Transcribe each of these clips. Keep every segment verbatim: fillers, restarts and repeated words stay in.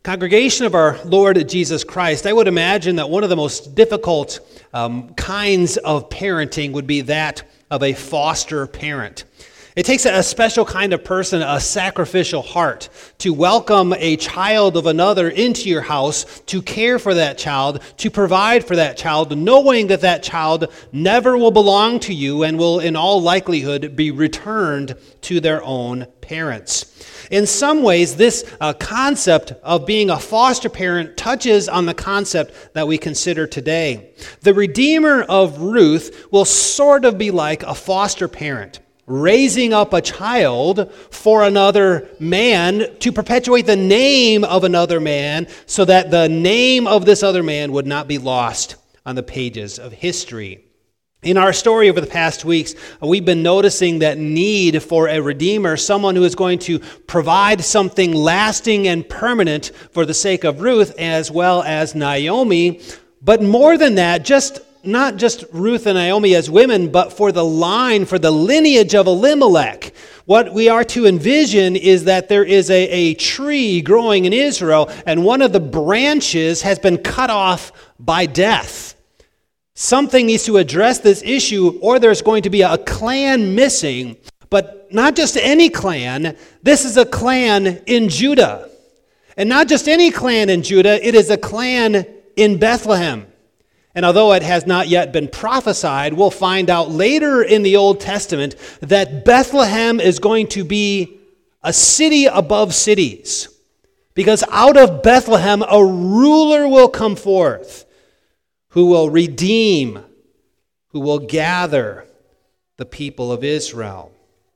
Congregation of our Lord Jesus Christ, I would imagine that one of the most difficult um, kinds of parenting would be that of a foster parent. It takes a special kind of person, a sacrificial heart, to welcome a child of another into your house, to care for that child, to provide for that child, knowing that that child never will belong to you and will in all likelihood be returned to their own parents. In some ways, this uh, concept of being a foster parent touches on the concept that we consider today. The Redeemer of Ruth will sort of be like a foster parent, raising up a child for another man to perpetuate the name of another man so that the name of this other man would not be lost on the pages of history. In our story over the past weeks, we've been noticing that need for a redeemer, someone who is going to provide something lasting and permanent for the sake of Ruth as well as Naomi. But more than that, just not just Ruth and Naomi as women, but for the line, for the lineage of Elimelech. What we are to envision is that there is a, a tree growing in Israel, and one of the branches has been cut off by death. Something needs to address this issue, or there's going to be a clan missing, but not just any clan. This is a clan in Judah. And not just any clan in Judah, it is a clan in Bethlehem. And although it has not yet been prophesied, we'll find out later in the Old Testament that Bethlehem is going to be a city above cities. Because out of Bethlehem, a ruler will come forth who will redeem, who will gather the people of Israel.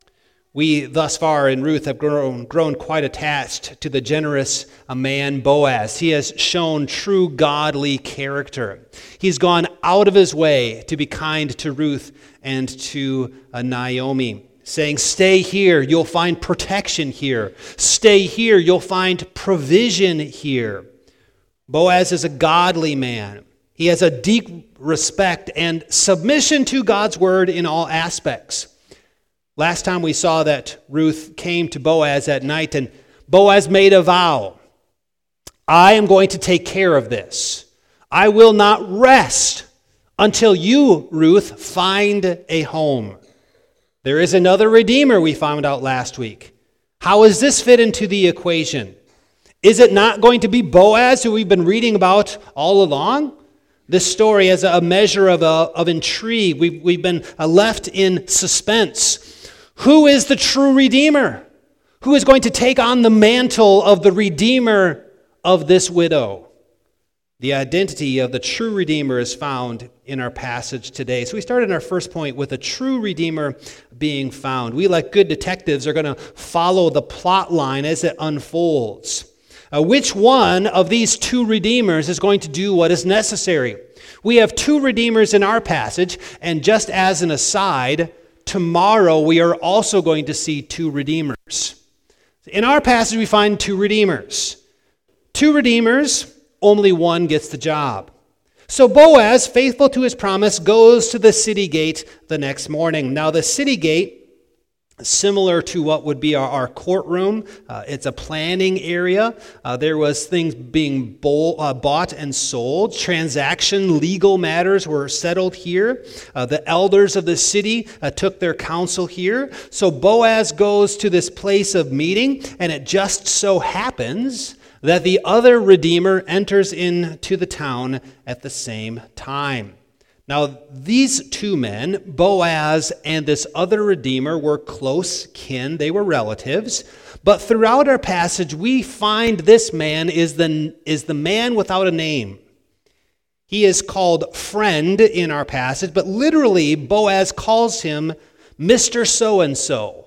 We, thus far in Ruth, have grown, grown quite attached to the generous man Boaz. He has shown true godly character. He's gone out of his way to be kind to Ruth and to uh, Naomi, saying, "Stay here, you'll find protection here. Stay here, you'll find provision here." Boaz is a godly man. He has a deep respect and submission to God's word in all aspects. Last time we saw that Ruth came to Boaz at night, and Boaz made a vow. "I am going to take care of this. I will not rest until you, Ruth, find a home." There is another redeemer we found out last week. How does this fit into the equation? Is it not going to be Boaz, who we've been reading about all along? This story has a measure of, uh, of intrigue. We've, we've been uh, left in suspense. Who is the true Redeemer? Who is going to take on the mantle of the Redeemer of this widow? The identity of the true Redeemer is found in our passage today. So we start in our first point with a true Redeemer being found. We, like good detectives, are going to follow the plot line as it unfolds. Uh, which one of these two redeemers is going to do what is necessary? We have two redeemers in our passage, and just as an aside, tomorrow we are also going to see two redeemers. In our passage we find two redeemers. Two redeemers, only one gets the job. So Boaz, faithful to his promise, goes to the city gate the next morning. Now the city gate, similar to what would be our, our courtroom. Uh, it's a planning area. Uh, there was things being bo- uh, bought and sold. Transaction, legal matters were settled here. Uh, the elders of the city uh, took their counsel here. So Boaz goes to this place of meeting, and it just so happens that the other redeemer enters into the town at the same time. Now, these two men, Boaz and this other redeemer, were close kin. They were relatives. But throughout our passage, we find this man is the, is the man without a name. He is called friend in our passage, but literally Boaz calls him Mister So-and-so.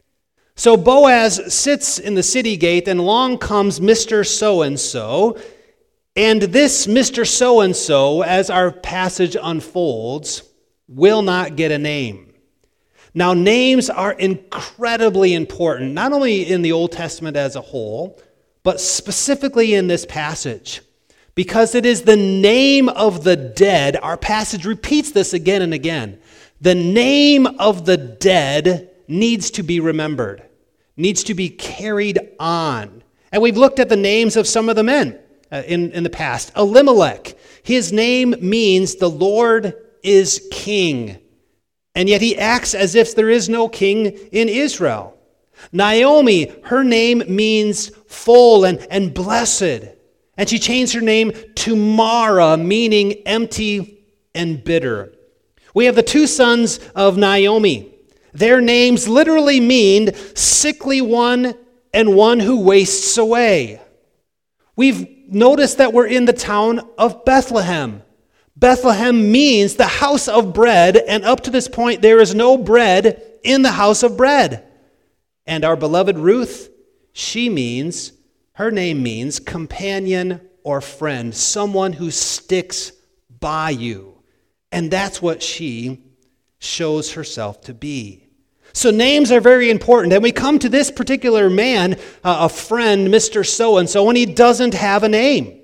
So Boaz sits in the city gate, and along comes Mister So-and-so. And this Mister So-and-so, as our passage unfolds, will not get a name. Now, names are incredibly important, not only in the Old Testament as a whole, but specifically in this passage. Because it is the name of the dead, our passage repeats this again and again. The name of the dead needs to be remembered, needs to be carried on. And we've looked at the names of some of the men uh, in, in the past. Elimelech, his name means the Lord is king. And yet he acts as if there is no king in Israel. Naomi, her name means full and, and blessed. And she changed her name to Mara, meaning empty and bitter. We have the two sons of Naomi. Their names literally mean sickly one and one who wastes away. We've noticed that we're in the town of Bethlehem. Bethlehem means the house of bread, and up to this point there is no bread in the house of bread. And our beloved Ruth, she means, her name means companion or friend, someone who sticks by you. And that's what she shows herself to be. So names are very important. And we come to this particular man, uh, a friend, Mister So-and-so, and he doesn't have a name.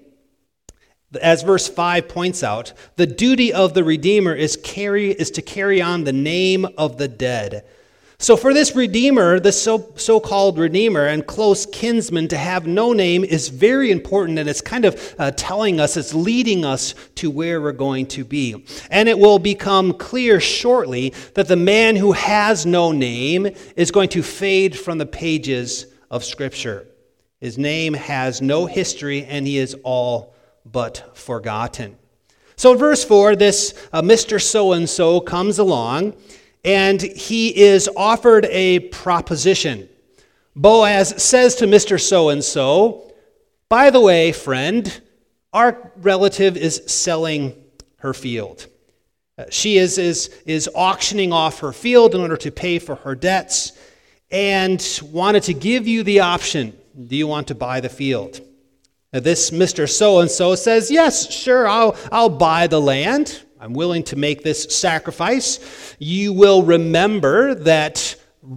As verse five points out, the duty of the Redeemer is carry is to carry on the name of the dead. So for this Redeemer, the so, so-called Redeemer and close kinsman, to have no name is very important, and it's kind of uh, telling us, it's leading us to where we're going to be. And it will become clear shortly that the man who has no name is going to fade from the pages of Scripture. His name has no history, and he is all but forgotten. So in verse four, this uh, Mister So-and-so comes along, and he is offered a proposition. Boaz says to Mister So-and-so, by the way, friend, our relative is selling her field. Uh, she is, is, is auctioning off her field in order to pay for her debts and wanted to give you the option. Do you want to buy the field? Now, this Mister So-and-so says, yes, sure, I'll, I'll buy the land. I'm willing to make this sacrifice. You will remember that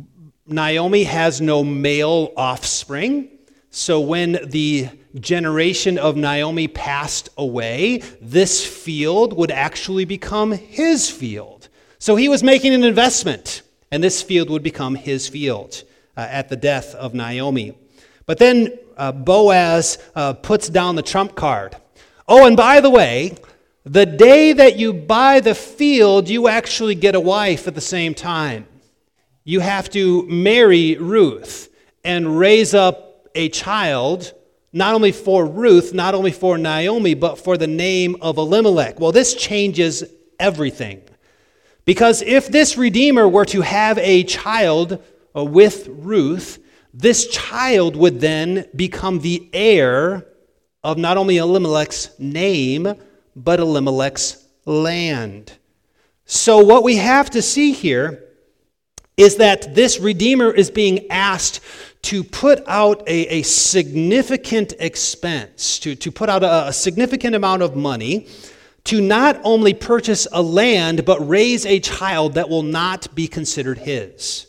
Naomi has no male offspring. So when the generation of Naomi passed away, this field would actually become his field. So he was making an investment, and this field would become his field uh, at the death of Naomi. But then uh, Boaz uh, puts down the trump card. Oh, and by the way, the day that you buy the field, you actually get a wife at the same time. You have to marry Ruth and raise up a child, not only for Ruth, not only for Naomi, but for the name of Elimelech. Well, this changes everything. Because if this Redeemer were to have a child with Ruth, this child would then become the heir of not only Elimelech's name, but Elimelech's land. So what we have to see here is that this Redeemer is being asked to put out a, a significant expense, to, to put out a, a significant amount of money to not only purchase a land, but raise a child that will not be considered his.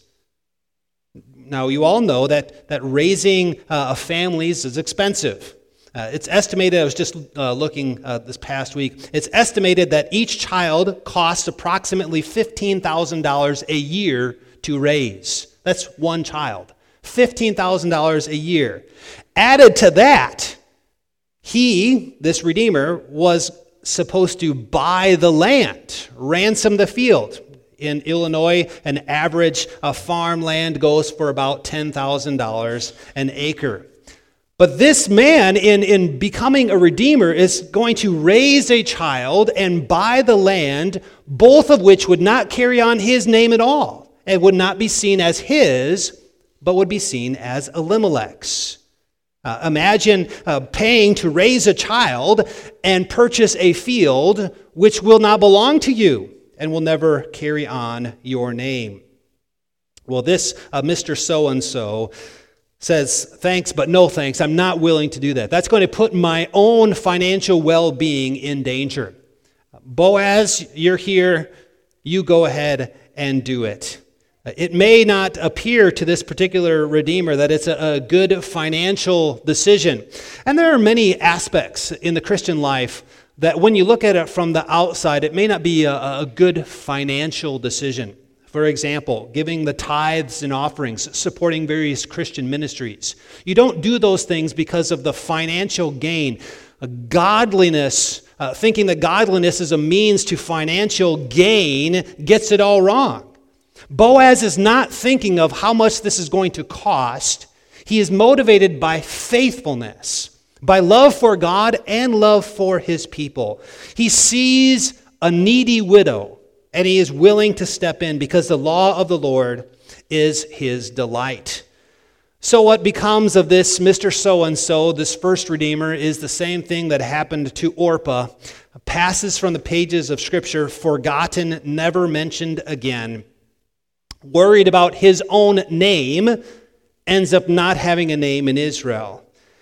Now, you all know that, that raising uh, a family is expensive. Uh, it's estimated, I was just uh, looking uh, this past week, it's estimated that each child costs approximately fifteen thousand dollars a year to raise. That's one child. fifteen thousand dollars a year. Added to that, he, this Redeemer, was supposed to buy the land, ransom the field. In Illinois, an average uh, farmland goes for about ten thousand dollars an acre. But this man, in, in becoming a redeemer, is going to raise a child and buy the land, both of which would not carry on his name at all. It would not be seen as his, but would be seen as Elimelech's. Uh, imagine uh, paying to raise a child and purchase a field which will not belong to you and will never carry on your name. Well, this uh, Mister So-and-so says, thanks, but no thanks. I'm not willing to do that. That's going to put my own financial well-being in danger. Boaz, you're here. You go ahead and do it. It may not appear to this particular Redeemer that it's a, a good financial decision. And there are many aspects in the Christian life that when you look at it from the outside, it may not be a, a good financial decision. For example, giving the tithes and offerings, supporting various Christian ministries. You don't do those things because of the financial gain. A godliness, uh, thinking that godliness is a means to financial gain, gets it all wrong. Boaz is not thinking of how much this is going to cost. He is motivated by faithfulness, by love for God and love for his people. He sees a needy widow, and he is willing to step in because the law of the Lord is his delight. So what becomes of this Mister So-and-so, this first Redeemer, is the same thing that happened to Orpah. Passes from the pages of Scripture, forgotten, never mentioned again. Worried about his own name, ends up not having a name in Israel.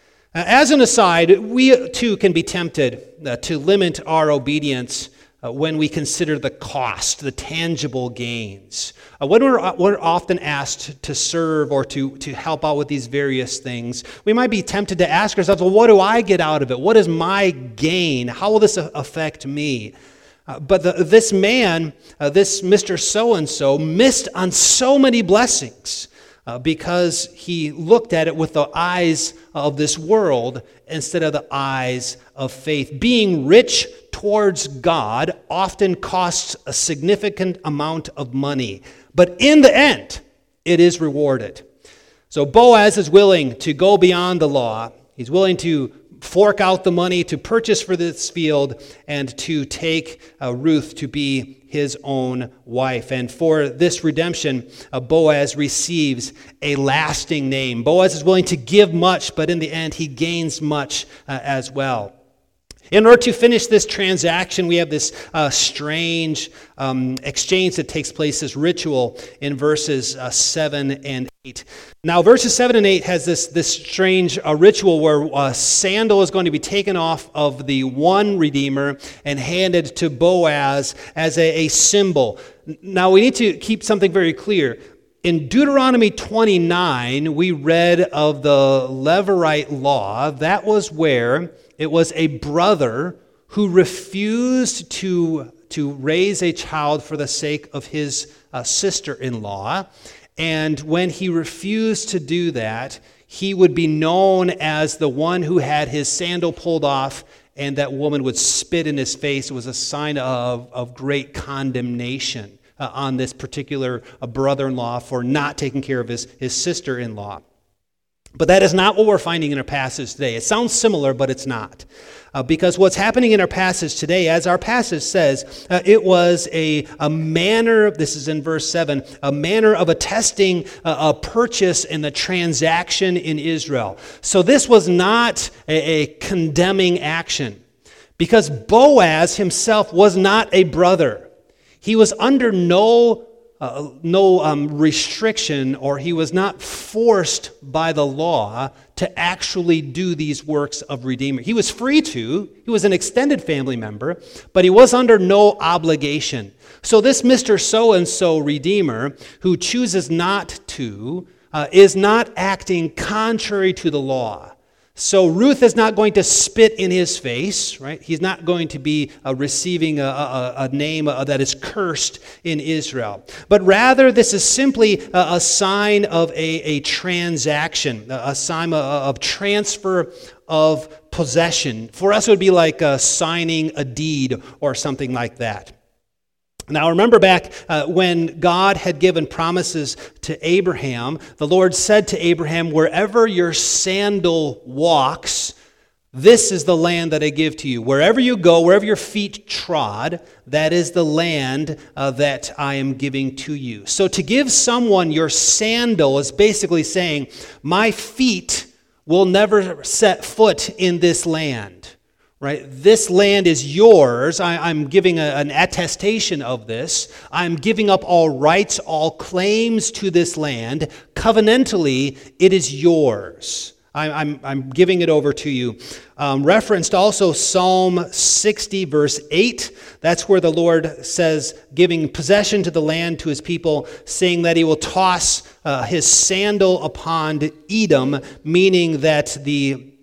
As an aside, we too can be tempted uh, to limit our obedience uh, when we consider the cost, the tangible gains. Uh, when we're, we're often asked to serve or to, to help out with these various things, we might be tempted to ask ourselves, well, what do I get out of it? What is my gain? How will this affect me? Uh, but the, this man, uh, this Mister So-and-so, missed on so many blessings. Uh, because he looked at it with the eyes of this world instead of the eyes of faith. Being rich towards God often costs a significant amount of money, but in the end, it is rewarded. So Boaz is willing to go beyond the law. He's willing to fork out the money to purchase for this field and to take uh, Ruth to be his own wife. And for this redemption, uh, Boaz receives a lasting name. Boaz is willing to give much, but in the end, he gains much uh, as well. In order to finish this transaction, we have this uh, strange um, exchange that takes place, this ritual in verses uh, seven and eight. Now, verses seven and eight has this, this strange uh, ritual where a sandal is going to be taken off of the one Redeemer and handed to Boaz as a, a symbol. Now, we need to keep something very clear. In Deuteronomy twenty-nine, we read of the Levirate law. That was where it was a brother who refused to, to raise a child for the sake of his uh, sister-in-law. And when he refused to do that, he would be known as the one who had his sandal pulled off, and that woman would spit in his face. It was a sign of, of great condemnation uh, on this particular uh, brother-in-law for not taking care of his, his sister-in-law. But that is not what we're finding in our passage today. It sounds similar, but it's not. Uh, because what's happening in our passage today, as our passage says, uh, it was a, a manner, this is in verse seven, a manner of attesting uh, a purchase and the transaction in Israel. So this was not a, a condemning action, because Boaz himself was not a brother. He was under no Uh, no um, restriction, or he was not forced by the law to actually do these works of Redeemer. He was free to. He was an extended family member, but he was under no obligation. So this Mister So-and-so Redeemer, who chooses not to, uh, is not acting contrary to the law. So Ruth is not going to spit in his face, right? He's not going to be uh, receiving a, a, a name uh, that is cursed in Israel. But rather, this is simply a, a sign of a, a transaction, a, a sign of, of transfer of possession. For us, it would be like uh, signing a deed or something like that. Now, remember back uh, when God had given promises to Abraham, the Lord said to Abraham, wherever your sandal walks, this is the land that I give to you. Wherever you go, wherever your feet trod, that is the land uh, that I am giving to you. So to give someone your sandal is basically saying, my feet will never set foot in this land. Right? This land is yours. I, I'm giving a, an attestation of this. I'm giving up all rights, all claims to this land. Covenantally, it is yours. I, I'm, I'm giving it over to you. Um, referenced also Psalm sixty, verse eight. That's where the Lord says, giving possession to the land to his people, saying that he will toss uh, his sandal upon Edom, meaning that the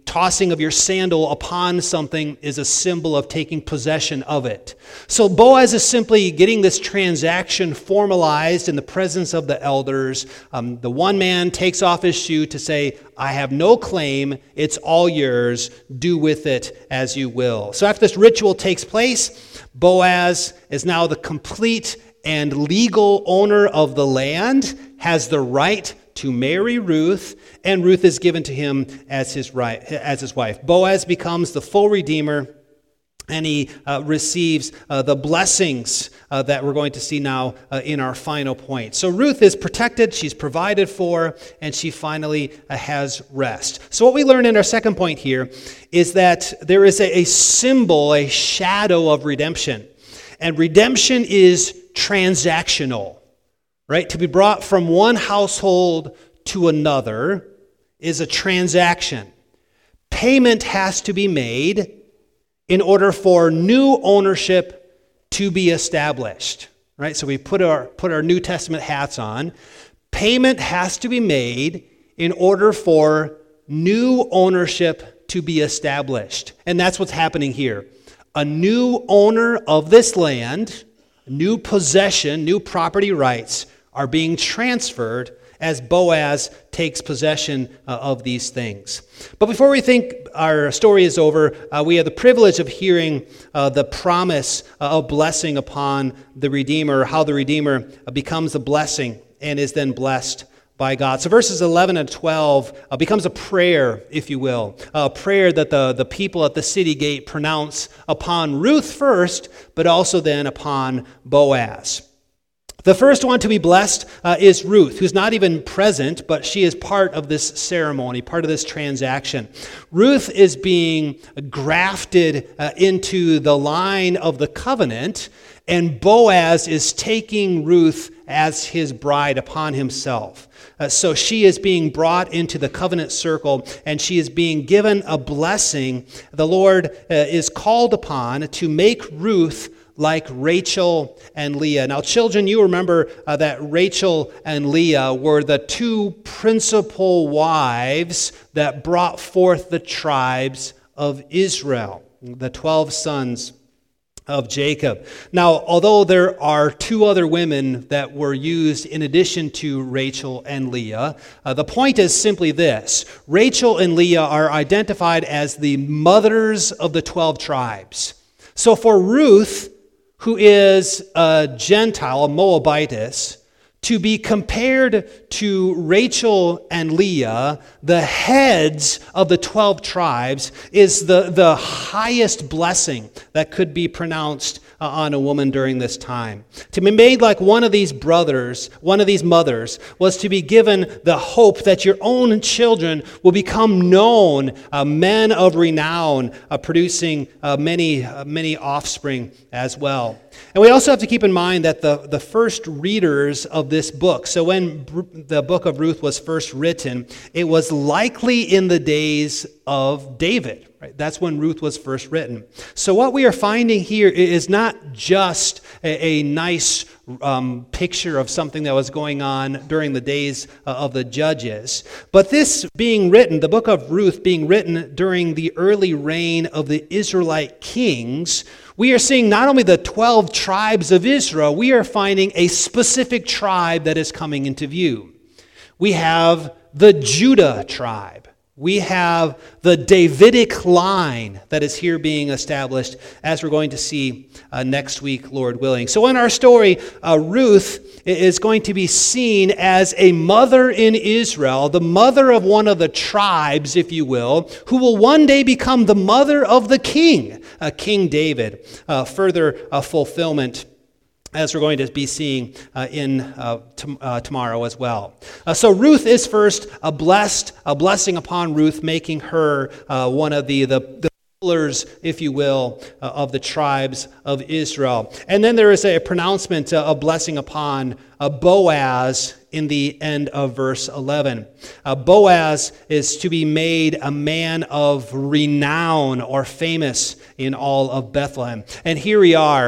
tossing of your sandal upon something is a symbol of taking possession of it. So Boaz is simply getting this transaction formalized in the presence of the elders. Um, the one man takes off his shoe to say, I have no claim, it's all yours, do with it as you will. So after this ritual takes place, Boaz is now the complete and legal owner of the land, has the right to marry Ruth, and Ruth is given to him as his right, as his wife. Boaz becomes the full redeemer, and he uh, receives uh, the blessings uh, that we're going to see now uh, in our final point. So Ruth is protected, she's provided for, and she finally uh, has rest. So what we learn in our second point here is that there is a, a symbol, a shadow of redemption. And redemption is transactional. Right? To be brought from one household to another is a transaction. Payment has to be made in order for new ownership to be established. Right? So we put our put our New Testament hats on. Payment has to be made in order for new ownership to be established. And that's what's happening here. A new owner of this land, new possession, new property rights are being transferred as Boaz takes possession uh, of these things. But before we think our story is over, uh, we have the privilege of hearing uh, the promise uh, of blessing upon the Redeemer, how the Redeemer uh, becomes a blessing and is then blessed by God. So verses eleven and twelve uh, becomes a prayer, if you will, a prayer that the, the people at the city gate pronounce upon Ruth first, but also then upon Boaz. The first one to be blessed uh, is Ruth, who's not even present, but she is part of this ceremony, part of this transaction. Ruth is being grafted uh, into the line of the covenant, and Boaz is taking Ruth as his bride upon himself. Uh, so she is being brought into the covenant circle, and she is being given a blessing. The Lord uh, is called upon to make Ruth like Rachel and Leah. Now, children, you remember uh, that Rachel and Leah were the two principal wives that brought forth the tribes of Israel, the twelve sons of Jacob. Now, although there are two other women that were used in addition to Rachel and Leah, uh, the point is simply this. Rachel and Leah are identified as the mothers of the twelve tribes. So for Ruth, who is a Gentile, a Moabitess, to be compared to Rachel and Leah, the heads of the twelve tribes, is the, the highest blessing that could be pronounced uh, on a woman during this time. To be made like one of these brothers, one of these mothers, was to be given the hope that your own children will become known, uh, men of renown, uh, producing uh, many, uh, many offspring as well. And we also have to keep in mind that the, the first readers of this book, so when the book of Ruth was first written, it was likely in the days of David. Right? That's when Ruth was first written. So what we are finding here is not just a, a nice um, picture of something that was going on during the days uh, of the judges, but this being written, the book of Ruth being written during the early reign of the Israelite kings, we are seeing not only the twelve tribes of Israel, we are finding a specific tribe that is coming into view. We have the Judah tribe. We have the Davidic line that is here being established, as we're going to see uh, next week, Lord willing. So in our story, uh, Ruth is going to be seen as a mother in Israel, the mother of one of the tribes, if you will, who will one day become the mother of the king, uh, King David. Uh, further uh, fulfillment, as we're going to be seeing uh, in uh, t- uh, tomorrow as well. Uh, so Ruth is first a blessed, a blessing upon Ruth, making her uh, one of the, the, the pillars, if you will, uh, of the tribes of Israel. And then there is a pronouncement uh, of blessing upon uh, Boaz in the end of verse eleven. Uh, Boaz is to be made a man of renown or famous in all of Bethlehem. And here we are.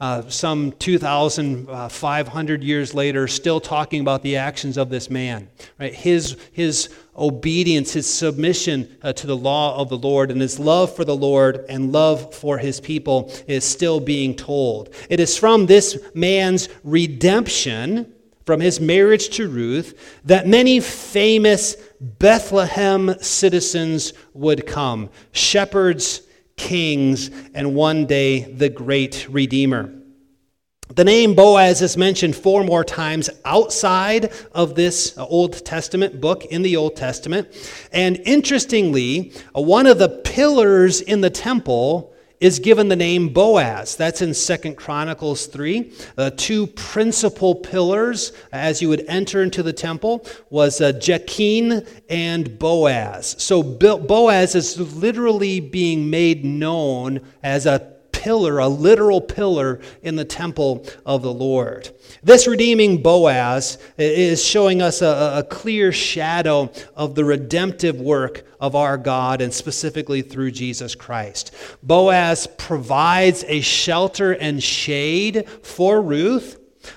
uh, some two thousand five hundred years later, still talking about the actions of this man, right? His, his obedience, his submission uh, to the law of the Lord, and his love for the Lord and love for his people is still being told. It is from this man's redemption, from his marriage to Ruth, that many famous Bethlehem citizens would come. Shepherds, kings, and one day the great Redeemer. The name Boaz is mentioned four more times outside of this Old Testament book in the Old Testament. And interestingly, one of the pillars in the temple is given the name Boaz. That's in Second Chronicles three. The two principal pillars as you would enter into the temple was uh, Jachin and Boaz. So Boaz is literally being made known as a pillar, a literal pillar in the temple of the Lord. This redeeming Boaz is showing us a, a clear shadow of the redemptive work of our God, and specifically through Jesus Christ. Boaz provides a shelter and shade for Ruth.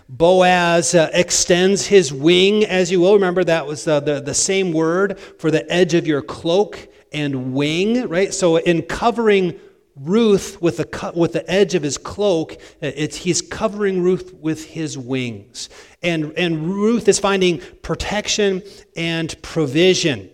Boaz uh, extends his wing, as you will remember, that was uh, the, the same word for the edge of your cloak and wing, right? So in covering Ruth with the with the edge of his cloak, it's he's covering Ruth with his wings. And, and Ruth is finding protection and provision.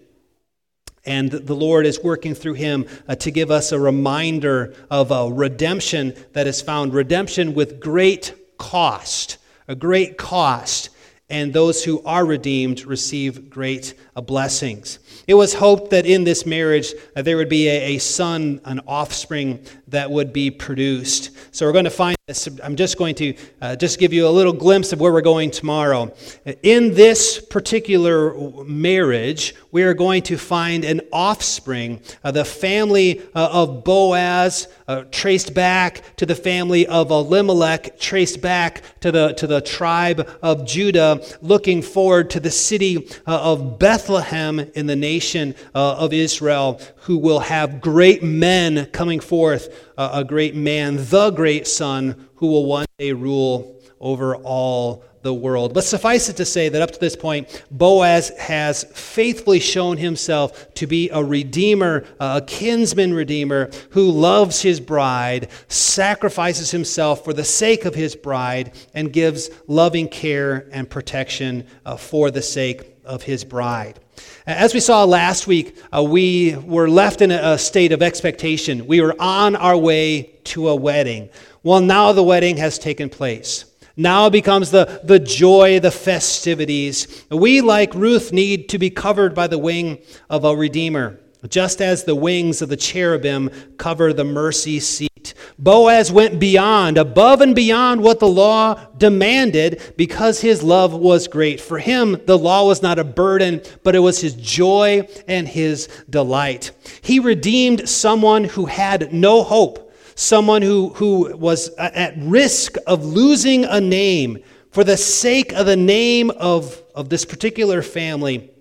And the Lord is working through him uh, to give us a reminder of a redemption that is found. Redemption with great cost, a great cost. And those who are redeemed receive great uh, blessings. It was hoped that in this marriage uh, there would be a, a son, an offspring that would be produced. So we're going to find this. I'm just going to uh, just give you a little glimpse of where we're going tomorrow. In this particular marriage, we are going to find an offspring, uh, the family uh, of Boaz, uh, traced back to the family of Elimelech, traced back to the to the tribe of Judah, looking forward to the city uh, of Bethlehem in the nation uh, of Israel, who will have great men coming forth, uh, a great man, the great son, who will one day rule over all the world. But suffice it to say that up to this point, Boaz has faithfully shown himself to be a redeemer, a kinsman redeemer, who loves his bride, sacrifices himself for the sake of his bride, and gives loving care and protection uh, for the sake of his bride. As we saw last week, uh, we were left in a, a state of expectation. We were on our way to a wedding. Well, now the wedding has taken place. Now it becomes the, the joy, the festivities. We, like Ruth, need to be covered by the wing of a Redeemer, just as the wings of the cherubim cover the mercy seat. Boaz went beyond, above and beyond what the law demanded, because his love was great. For him, the law was not a burden, but it was his joy and his delight. He redeemed someone who had no hope, someone who, who was at risk of losing a name. For the sake of the name of, of this particular family,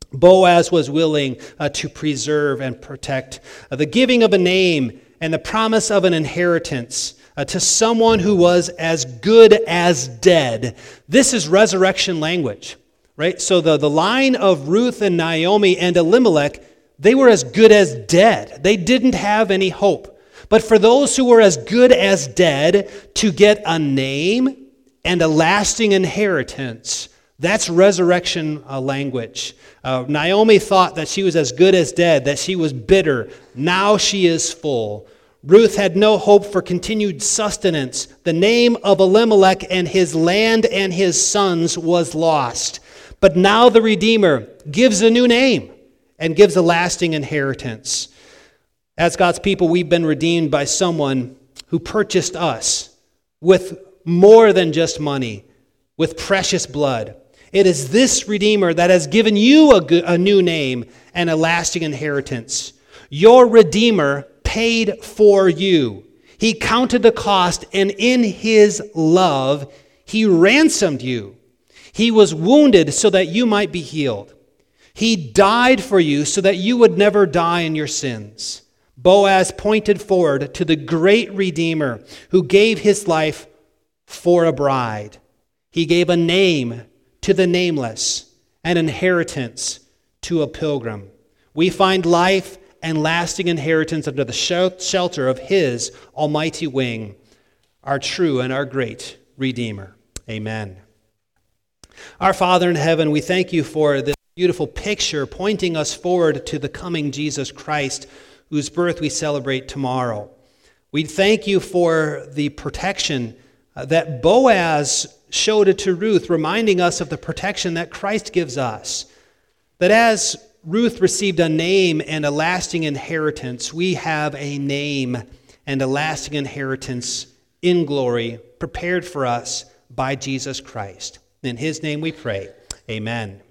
Boaz was willing uh, to preserve and protect uh, the giving of a name and the promise of an inheritance uh, to someone who was as good as dead. This is resurrection language, right? So the, the line of Ruth and Naomi and Elimelech, they were as good as dead. They didn't have any hope. But for those who were as good as dead to get a name and a lasting inheritance, that's resurrection uh, language. Uh, Naomi thought that she was as good as dead, that she was bitter. Now she is full. Ruth had no hope for continued sustenance. The name of Elimelech and his land and his sons was lost. But now the Redeemer gives a new name and gives a lasting inheritance. As God's people, we've been redeemed by someone who purchased us with more than just money, with precious blood. It is this Redeemer that has given you a, good, a new name and a lasting inheritance. Your Redeemer paid for you. He counted the cost, and in his love, he ransomed you. He was wounded so that you might be healed. He died for you so that you would never die in your sins. Boaz pointed forward to the great Redeemer who gave his life for a bride. He gave a name to the nameless, an inheritance to a pilgrim. We find life and lasting inheritance under the shelter of his almighty wing, our true and our great Redeemer. Amen. Our Father in heaven, we thank you for this beautiful picture pointing us forward to the coming Jesus Christ, whose birth we celebrate tomorrow. We thank you for the protection uh, that Boaz showed it to Ruth, reminding us of the protection that Christ gives us. That as Ruth received a name and a lasting inheritance, we have a name and a lasting inheritance in glory prepared for us by Jesus Christ. In his name we pray. Amen.